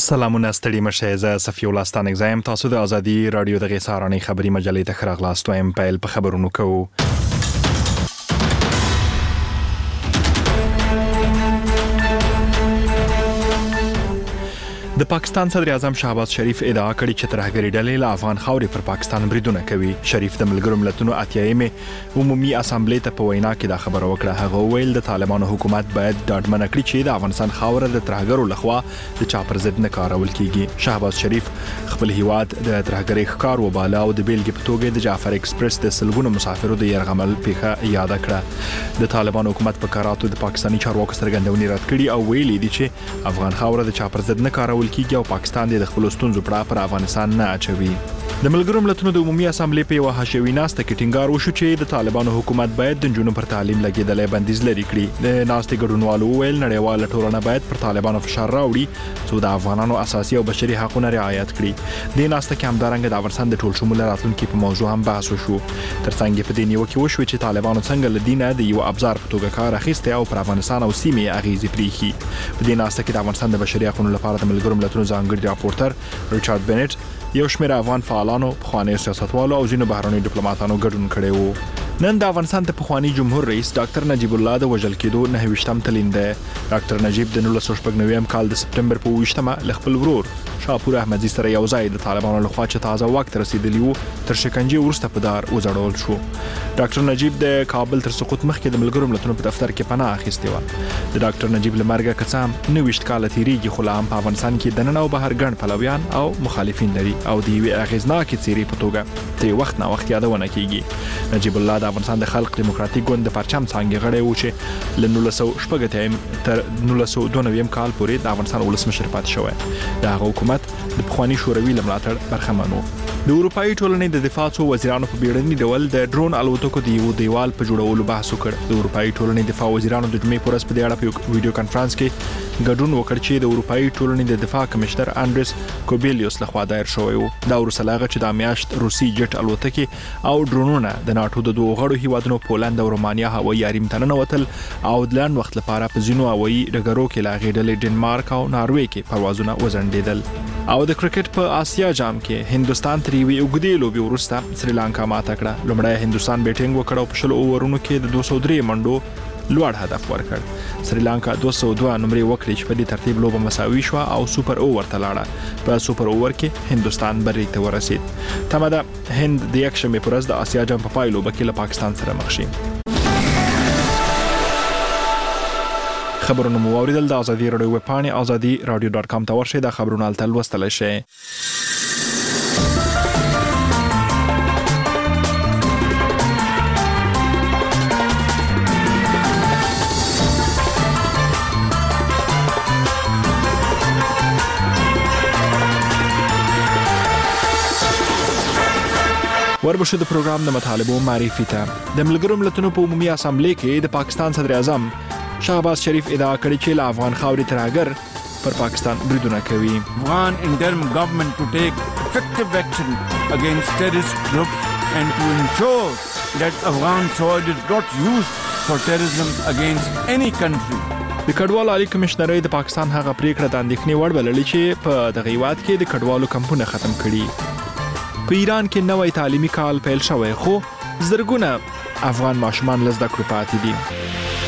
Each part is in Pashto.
سلامونه ستړي مشه زه صفي الله ستانک زایم تاسو د ازادي رادیو د غیسارانې خبري مجلې ته خراغلاست وایم پیل په خبرونو کوو. د پاکستان صدر اعظم شهباز شریف ادعا کړې چې ترهګری ډلې له افغان خاورې پر پاکستان بریدونه کوي. شریف د ملګرو ملتونو اتیایمې عمومي اسامبلې ته په وینا کې دا خبره وکړه. هغه ویل د طالبانو حکومت باید ډاډمن کړي چې د افغانستان خاوره د ترهګرو لخوا د چا پر ضد نه کارول کیږي. شهباز شریف خپل هیواد د ترهګری ښکار وباله او د بیلګې په توګه د جعفر ایکسپریس د سلګونو مسافرو د يرغمل پیښه یاد کړه. د طالبانو حکومت په کاراتو د پاکستاني چارواکو څرګندونې رد کړي او ویلي دي چې افغان خاوره د چا پر ضد نه کارول کیږي او پاکستان د خپل ستونزو پر افغانستان نه اچوي. د ملګرو ملتونو د عمومي اسامبلې په یوه حاشیوي ناسته کې ټینګار وشو چې د طالبانو حکومت باید د جنونو پر تعلیم لګیدلې بندیز لري کړي. د ناستې ګډونوالو ویل نړیواله ټولنه باید پر طالبانو فشار راوړي څو د افغانانو اساسي او بشري حقوقونه رعایت کړي. د ناسته کې همدارنګه د افغانستان د ټول شموله راتلونکي په موضوع هم بحث وشو. ترڅنګ په دې نیوکه وشو چې طالبانو څنګه لدینه د یو ابزار په توګه کار اخیسته او پر افغانستان او سیمې اغیزې پریخي. په دې ناسته کې د افغانستان د بشري حقوقو لپاره د ملګرو ملتونو ځانګړي راپورټر ریچارډ بنټ، یو شمېر افغان فعالانو، پخوانیو سیاستوالو او ځینو بهرنیو ډیپلوماټانو ګډون کړی وو. نن د افغانستان ته پخوانی جمهور رئیس ډاکټر نجیب الله د وژل کېدو 29م تلین دی. ډاکټر نجیب د 1999 کال د سپټمبر په 28مه ل خپل ورور شاپور احمدزي سره یو ځای د طالبانو لخوا چې تازه وخت رسیدلی وو تر شکنجې وروسته په دار وځړول شو. ډاکټر نجیب د کابل تر سقوط مخکې د ملګرو ملتونو په دفتر کې پناه اخیستې و. د ډاکټر نجیب لمرګه کڅام 29 کال تیریږي خو لا هم په افغانستان کې د نن او بهر ګڼ پلویان او مخالفین لري او د یوې اغیزناکې څیرې په توګه ترې وخت نه وخت یادونه کیږي. نجیب الله د افغانستان د خلق دیموکراتیک ګوند د پرچم څانګې غړی و چې له 1990 تر 1992 کال پورې د افغانستان ولسمشر پاتې شوی. د هغه حکومت د پخوانی شوروي لملاتړ برخمن و. د اروپאי ټولنې د دفاع څو وزیرانو په بیړني ډول د ډرون الوتکو د یو دیوال په جوړولو بحث وکړ. د اروپאי ټولنې دفاع وزیرانو د جمعې پر ورځ په دې اړه په ویډیو کانفرنس کې ګډون وکړ چې د اروپאי ټولنې د دفاع کمشنر انډریس کوبیلیوس لخوا دایر شوی و. دا ورسره چې د میاشت روسي جټ الوتکې او ډرونونه د ناتو د دوه غړو هیوادونو پولند او رومانیا هوایي حریم ته ننوتل او د لاند وخت لپاره په ځینو هوایي ډګرو کې لا غېډلې ډنمارک او ناروې کې پروازونه وزندیدل. او د کرکټ په آسیا جام کې هندستان تر یوې اوږدې لوبې وروسته سریلانکا ماته کړه. لومړی هندستان بیټینګ وکړ او په 20 اوورونو کې د 203 منډو لوړ هدف ورکړ. سریلانکا 202 نمرې وکړې چې په دې ترتیب لوبه مساوي شو او سوپر اوور ته لاړه. په سوپر اوور کې هندستان بری ته ورسید. تمه ده هند د یک شنبې پر ورځ د آسیا جام په پای لوبه کې له پاکستان سره مخ شي. خبرونه مو اوریدل. د ازادي رادیو ویب پاڼه azadi.radio.com ته ورشئ. د خبرونو الته لوستل شئ. وربشه د پروګرام د مطالبو معرفي ته. د ملګرو ملتونو په عمومي اسامبلې کې د پاکستان صدر اعظم شهباز شریف ادعا کړې چې له افغان خاورې ترهګر پر پاکستان بریدونه کوي. Afghan interim government to take effective action against terrorist groups and to ensure that Afghan soil is not used for terrorism against any country. د کډوالو عالی کمشنرۍ د پاکستان هغه پریکړه د اندېښنې وړ بللې چې په دغه هیواد کې د کډوالو کمپونه ختم کړي. په ایران کې نوې تعلیمي کال پیل شوی خو زرګونه افغان ماشومان له زده کړو پاتې دي.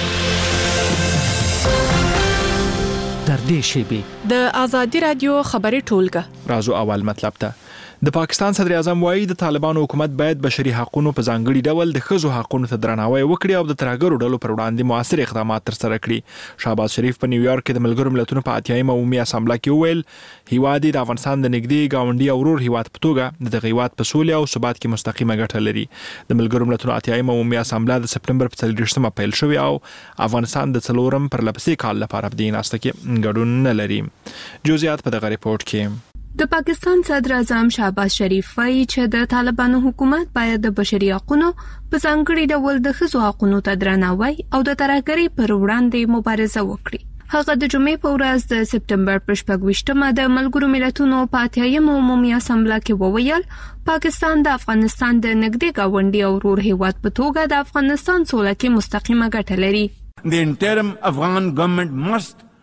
در دې شیبې د ازادي رادیو خبري ټولګه رازو اول مطلب ته. د پاکستان صدر اعظم وایي د طالبانو حکومت باید بشري حقوقو په ځانګړي ډول د ښځو حقوقو ته درناوی وکړي او د ترهګرو ډلو پر وړاندې موثر اقدامات ترسره کړي. شهباز شریف په نیویارک کې د ملګرو ملتونو په 80مه عمومي اسامبله کې وویل هیواد د افغانستان د نږدې گاونډي او ورور هیواد په توګه د هیواد په سولې او ثبات کې مستقیمه ګټه لري. د ملګرو ملتونو 80مه عمومي اسامبله د سپټمبر په 30مه پیل شوې او افغانستان د څلورم پر لپسې کال لپاره په دې ناسته کې ګډون نه لري. جزئیات په دغه ریپورت کې. د پاکستان صدر اعظم شهباز شریف وايي چې د طالبانو حکومت باید د بشري حقوقو په ځانګړي ډول د ښځو حقوقو ته درناوی او د ترهګرۍ پر وړاندې مبارزه وکړي. هغه د جمعې په ورځ د سپټمبر په 28مه د ملګرو ملتونو په 80مه عمومي اسامبله کې وویل پاکستان د افغانستان د نږدې گاونډي او ورور هیواد په توګه د افغانستان سوله کې مستقیمه ګټه لري. The interim Afghan government must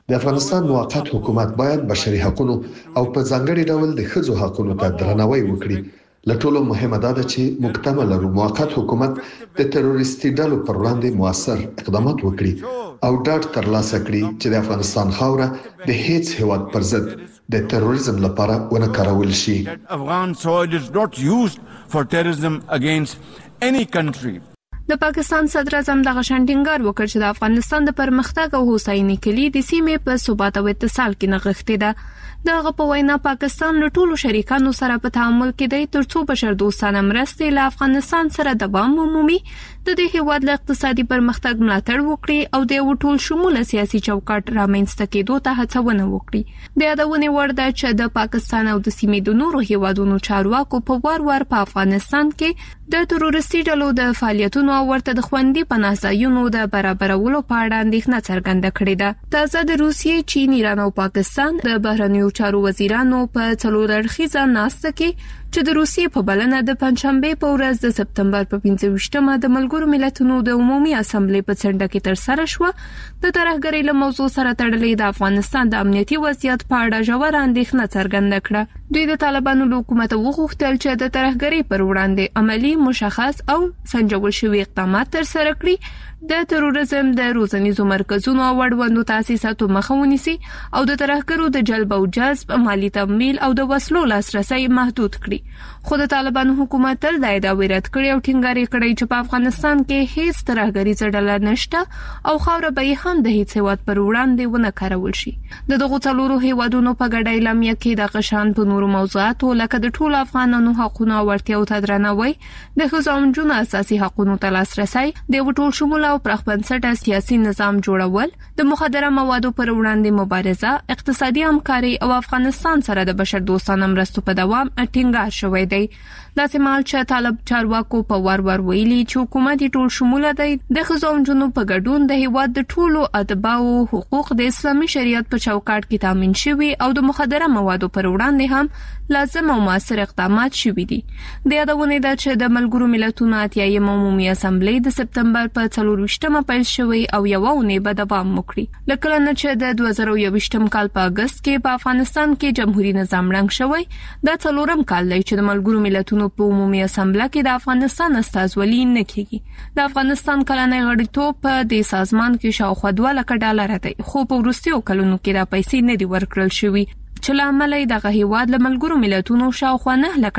د افغانستان موقت حکومت باید بشري حقوقو او په ځانګړي ډول د ښځو حقوقو ته درناوی وکړي. لټولو مهمه ده چې مکتمل موقت حکومت د تروریستي ډلو پر وړاندې موثر اقدامات وکړي او ډاډ ترلاسه کړي چې د افغانستان خاوره د هیڅ هیواد پر ضد د تروریزم لپاره ونه کارول شي. Afghan soil is not used for terrorism against any country. د پاکستان صدر اعظم دغه شانټینګار وکړ چې د افغانستان د پرمختګ او هوساینې کلی د سیمې په ثبات او اتصال کې نغښتې ده. دغه په وینا پاکستان له ټولو شریکانو سره په تعامل کې دی ترڅو بشر دوستانه مرستې له افغانستان سره دوام ومومي، د دې هیواد له اقتصادي پرمختګ ملاتړ وکړي او د ټول شموله سیاسي چوکاټ رامنځته کېدو ته هڅونه وکړي. د یادونې وړ ده چې د پاکستان او د سیمې د نورو هیوادونو چارواکو په وار په افغانستان کې د تروریستي ډلو د فعالیتونو او ورته د خوندي پناه ځایونو د برابرولو په اړه اندېښنه څرګنده کړې ده. تازه د روسیې، چین، ایران او پاکستان د بهرنیو چارو وزیرانو په څلور اړخیزه ناسته کې چې د روسیې په بلنه د پنځشنبه په ورځ د سپتمبر په 25مه د ملګرو ملتونو د عمومي اسامبلې په څنډه کې ترسره شو، د ترهګرۍ له موضوع سره تړلې د افغانستان د امنیتي وضعیت په اړه ژوره اندېښنه څرګنده کړه. دوی د طالبانو له حکومت وغوښتل چې د ترهګرۍ پر وړاندې عملی، مشخص او سنجول شوي اقدامات ترسره کړي، د تروریزم د روزنیزو مرکزونو او وړوندو تاسیساتو مخه ونیسي او د ترهګرو د جلب او جذب، مالی تمویل او د وسلو لاسرسي محدود کړي. خو د طالبانو حکومت تل د ادعا رد کړي او ټینګار کړي چې په افغانستان کې هیڅ ترهګریزه ډله نشته او خاوره به هم د هیڅ هیواد پر وړاندې ونه کارول شي. د دغو څلورو هیوادونو په ګډه اعلامیه کې د قشان په نورو موضوعاتو لکه د ټولو افغانانو حقوقو او اړتیاو ته درناوی، د ښځو او نجونو اساسي حقوقو ته لاسرسي، د ټول شموله او پراخ بنسټه سیاسي نظام جوړول، د مخدره موادو پر وړاندې مبارزه، اقتصادي همکاري او افغانستان سره د بشر دوستانه مرستو په دوام ټینګار شوی دی. داسې مال چې طالب چارواکو په وار ویلي چې حکومت ټول شموله دی، د ښځو او نجونو په ګډون د هیواد د ټولو اتباعو حقوق د اسلامي شریعت په چوکاټ کې تامین شوي او د مخدره موادو پر وړاندې هم لازم او موثر اقدامات شوي دي. د یادونې ده چې د ملګرو ملتونو اتیایم عمومي اسامبلې د سپتمبر په 24مه پیل شوی او یو اونۍ به دوام وکړي. لکه نه چې د 2021 کال په اگست کې په افغانستان کې جمهوریت نظام ړنګ شوی، دا څلورم کال دی چې د ملګرو ملتونو په عمومي اسامبله کې د افغانستان استازولي نه کیږي. د افغانستان کلنۍ غړیتوب په دې سازمان کې شاوخوا $2 دی، خو په وروستیو کلونو کې دا پیسې نه دي ورکړل شوي چې لامل یې دغه هیواد له ملګرو ملتونو شاوخوا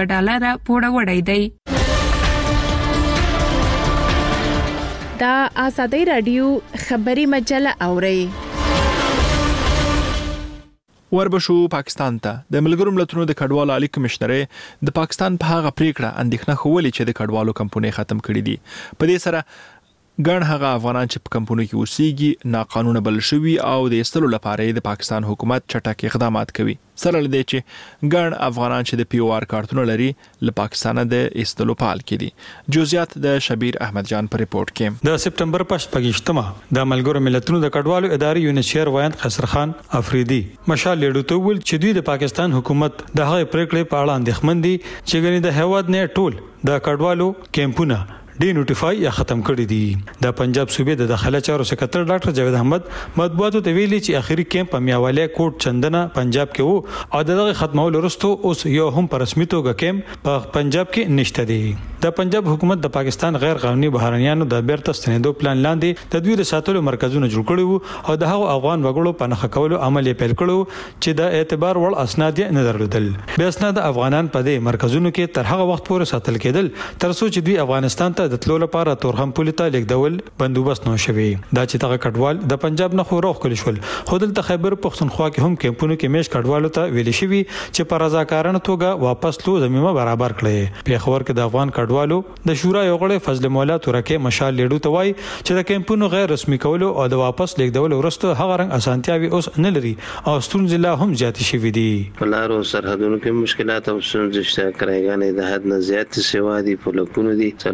$9 پوره دی. دا آزادۍ رادیو خبري مجله اوري. وربشو پاکستان ته د ملګرو ملتونو د کډوالو عالی کمشنرې د پاکستان په هغه پریکړه اندېښنه خولې چې د کډوالو کمپنۍ ختم کړې دي. په دې سره ګڼ هغه افغانان چې په کمپنۍ کې اوسېږي ناقانونه بل شوي او د ایستلو لپاره د پاکستان حکومت چټک اقدامات کوي. سره لدې چې ګڼ افغانان چې د POR کارتونه لري له پاکستان د ایستلو پال کې دي. جزئیات د شبیر احمد جان په ریپورت کې. د سپتمبر 25مه د ملګرو ملتونو د کډوالو ادارې یونیچیر وایند خسر خان افریدي مشال لیډو ته ویل چې دوی د پاکستان حکومت د هغه پریکړې په اړه اندېښمن دي چې ګنې د هیواد نه ټول د کډوالو کیمپونه ډی نوټیفای یا ختم کړی دي. د پنجاب صوبې د داخله چارو سکرټر ډاکټر جاوید احمد مطبوعاتو ته ویلي چې اخیری کیمپ په میاواله کوټ چندنا پنجاب کې وو او دغه ختمولو وروسته اوس یو هم په رسمي توګه کیمپ په پنجاب کې نشته دی. د پنجاب حکومت د پاکستان غیر قانوني بهرانيانو د بیرته ستنېدو پلان لاندې د دوی د ساتلو مرکزونه جوړ کړي وو او د هغو افغان وګړو په نخښه کولو عمل یې پیل کړو چې د اعتبار وړ اسناد یې نه درلودل. به اسناد افغانان په دې مرکزونو کې تر هغه وخت پورې ساتل کېدل تر څو چې دوی افغانستان ته د تلو لپاره تورخم پولیس ته لیکدول بندوبست نو شوی. دا چې دغه کډوال د پنجاب نه خو روغ کړی شول خو دلته خیبر پښتونخوا کې هم کیمپونو کې میش کډوالو ته ویل شوی چې په رضاکارانه توګه واپس لو زمينه برابر کړي. په خبر کې د افغان کډوالو د شورا یو غړی فضل مولا تورکه مشال لیډو ته وای چې د کیمپونو غیر رسمي کولو او د واپس لیکدول ورسته هغه رنګ اسانتیاوي اوس نه لري او ستونزې لا هم زیات شوې دي. ولارو سرحدونو کې مشکلات او ستونزې شته، کرایګانې د حد نه زیات سیوا دي، په لکونو دي څلور لکه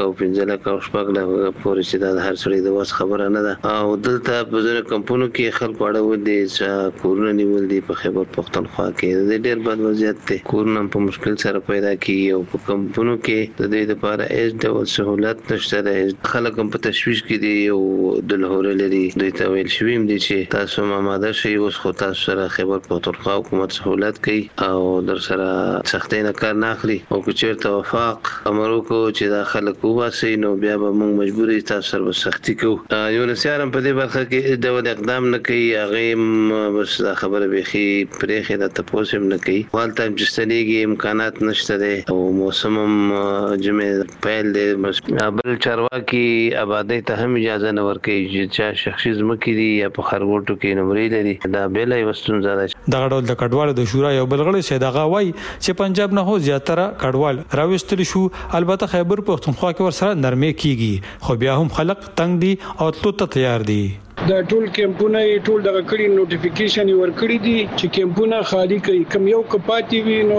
لکه 15 لکه او 6 لکه پورې چې د هر سړي د واس خبره نه ده او دلته په ځینو کمپونو کې خلک اړول دي چې کورونه نیول دي په خیبر پختونخوا کې د ډېر بد وضعیت ته کورونه په مشکل سره پیدا کیږي او په کمپونو کې د دې لپاره هیڅ ډول سہولت نشته ده خلک هم په تشویش کې دي او د لهور لري دوی ته ویل شوی دی چې تاسو ماده شي اوس خو تاسو سره خیبر پختونخوا حکومت سہولت کوي او در سره سختۍ نه کار نه اخلي او که چیرته وفاق امر وکړو چې دا خلک وباسي نو بیا به موږ مجبوري تاسو سره سختي کوو یو نسیارم په دې برخه کې ډول اقدام نه کوي هغه بس دا خبره بيخي پرېخه د تاسو هم نه کوي والته جستنیږي امکانات نشته ده او موسم هم جمع پیل دی بل چارواکي آبادی ته هم اجازه نه ورکوي چې شخصي ځمکې دي یا په خرګوټو کې نمرې لري دا بیلای وستون زده دغه ډول د کډوالو د شورا یو بلغړی شه دغه وای چې پنجاب نه هو زیاتره کډوال راوستل شو البته خیبر پختونخوا کې ورسره نرمي کیږي خو بیا هم خلک تنگ دي او تلو ته تیار دي د ټول کیمپونه ټول دغه کړي نوټیفیکیشن ورکړي دي چې کیمپونه خالی کوي کم یو کپاتی وي نو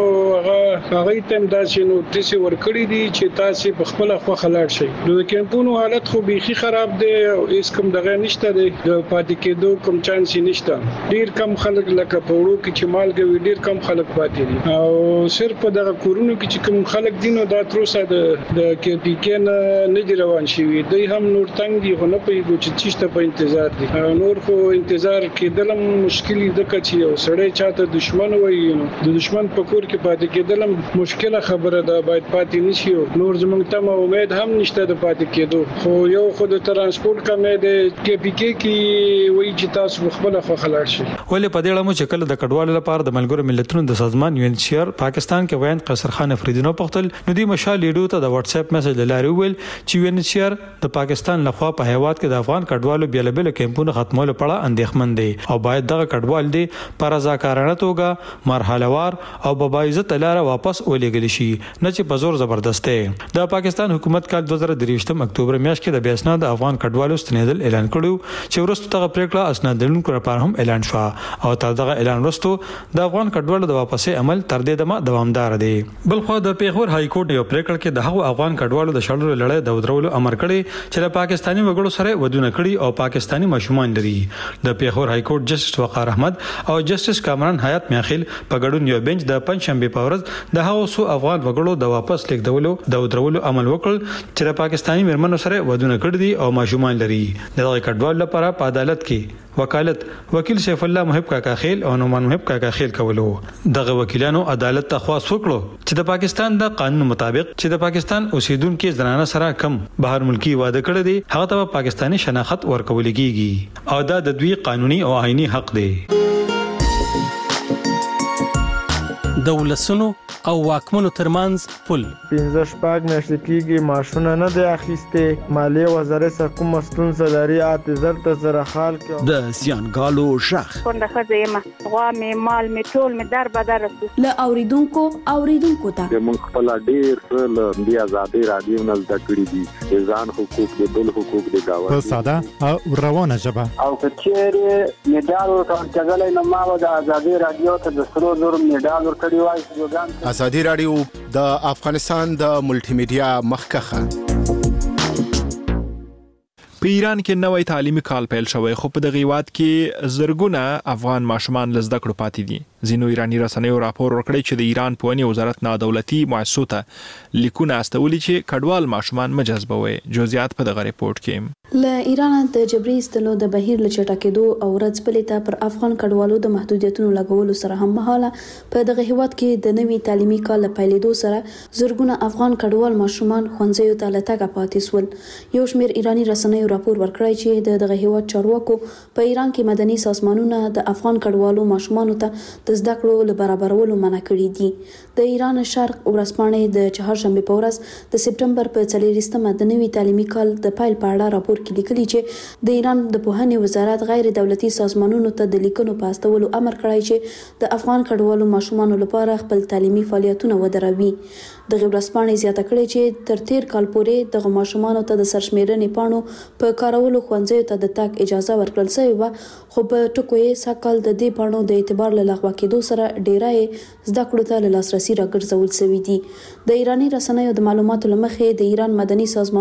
هغه تم داسې نوټیس ورکړي دي چې تاسو په خپل خو خلاړ شي نو د کیمپونو حالت خو بيخي خراب دي او هیڅ کوم دغه نشته دي د پاتې کېدو کوم چانس نشته ډیر کم خلک لکه پوړو کې چې مالګوي ډیر کم خلک پاتې دي او صرف دغه کورونو کې چې کوم خلک دي نو دا تر اوسه د کې پی کې نه دی روان شي دوی هم نور تنګ دي خو نه پیږي چې چیشته په انتظار نور خو انتظار کېدلم مشکل د کچې او سړی چاته دشمن وایي د دشمن په کور کې پاتې کېدلم مشکله خبره ده باید پاتې نشي نور زمونږ ته امید هم نشته د پاتې کېدو خو یو خو د ترانسپورت کمې ده کې پی کې وایي چې تاسو خپل خو خلاص شي ولې په دې اړه چې کله د کډوالو لپاره د ملګرو ملتونو د سازمان UNHCR پاکستان کې ویان قصر خان افریدی نو پختل نو دی مشال لیډو ته د واتس اپ میسج لاره ویل چې UNHCR د پاکستان لخوا په هیواد کې د افغان کډوالو بیلابل کیمپونو ختمولو په اړه اندېښمن دي او باید دغه کډوال دي پر رضاکارانه توګه مرحله وار او په عزت لاره واپس ولېږل شي نه چې په زور زبردست د پاکستان حکومت کال 2023 اکتوبر میاشت کې د بیاسنا د افغان کډوالو ستنېدل اعلان کړو چې ورسته دغه پریکړه اسنادونکو لپاره هم اعلان شو او تر دغه اعلان وروسته د افغان کډوالو د واپسې عمل تر دې دمه دوامدار دی بل خو د پیښور های کورټ یو پریکړه کې د هغو افغان کډوالو د شړلو لړۍ د ودرولو امر کړی چې د پاکستاني وګړو سره ودونه کړي او پاکستاني ماشومان لري د پیښور های کورټ جسټس وقار احمد او جسټس کامران حیات میاخیل په ګډون یو بنچ د پنځشنبه په ورځ د هغو سو افغان وګړو د واپس لیکدولو د ودرولو عمل وکړ چې د پاکستاني مرمنو سره ودونه کړي دي او ماشومان لري دغه کډوال لپاره په عدالت کې وکالت وکیل سیف الله محب کاکا خیل او نومان محب کاکا خیل کولو دغه وکیلانو عدالت ته خواست وکړو چې د پاکستان د قانون مطابق چې د پاکستان اوسیدونکو زنانه سره کم بهر ملکی واده کړی دی هغه ته پاکستاني شناخت ورکول کیږي او دا د دوی قانوني او آئینی حق دی د ولسونو او واکمنو ترمنځ پل 15 شپږ میاشتې کېږي معاشونه نه دی اخیسته مالیه وزارت سره کوم ستونزه لري اعتذار ته سره حال کې د سیانګالو شخ څنګه خزه ما غوا می مال می ټول می در بدر له اوریدونکو ته موږ خپل ډیر له بیا آزادي رادیو نه زده کړی دي ځان حقوق دي بل حقوق دي دا په ساده او روانه ژبه او کچېره میډال ورکړل نو ما د آزادي رادیو ته د سرو زر میډال ورکړی وای ازادي رادیو د افغانستان د ملټي میډیا مخکخه په ایران کې نوې تعلیمي کال پیل شوی خو په دغه وخت کې زرګونه افغان ماشومان لزده کړو پاتې دي زینو ایرانی رسنیو راپور ورکړی چې د ایران پوهنې وزارت نه دولتي مؤسسو ته لیکونه استولي چې کډوال ماشومان مجذبوي جزئیات په دغه ریپورت کې له ایران د جبري استلو د بهیر لچټکېدو او رځپلیته پر افغان کډوالو د محدودیتونو لګولو سره هم مهاله په دغه هیواد کې د نوي تعلیمي کال پیلېدو سره زرګونه افغان کډوال ماشومان ښوونځیو ته لټګه پاتې سول یو شمېر ایرانی رسنیو راپور ورکړی چې دغه هیواد چارواکو په ایران کې مدني سازمانونه د افغان کډوالو ماشومانو ته د زده کړو له برابرولو منع کړي دي د ایران شرق ورځپاڼې د چهارشنبه په ورځ د سپټمبر په 4مه د نوي تعلیمي کال د پیل په اړه راپور کې لیکلي چې د ایران د پوهنې وزارت غیر دولتي سازمانونو ته د لیکنو په استولو امر کړی چې د افغان کډوالو ماشومانو لپاره خپل تعلیمي فعالیتونه ودروي د ورځپاڼې زیاته کړې چې تر تیر کال پورې د ماشومانو ته د سرشمیرنې پاڼو په کارولو ښوونځیو ته د تګ اجازه ورکړل شوې و خو په ټکو یې ساکال د دې پاڼو د اعتبار له لغوه کېدو سره ډیرای زده کړو ته له لاسرسي راګرځول شوې دي د ایرانی رسنیو د معلوماتو لمخې د ایران مدني سازمان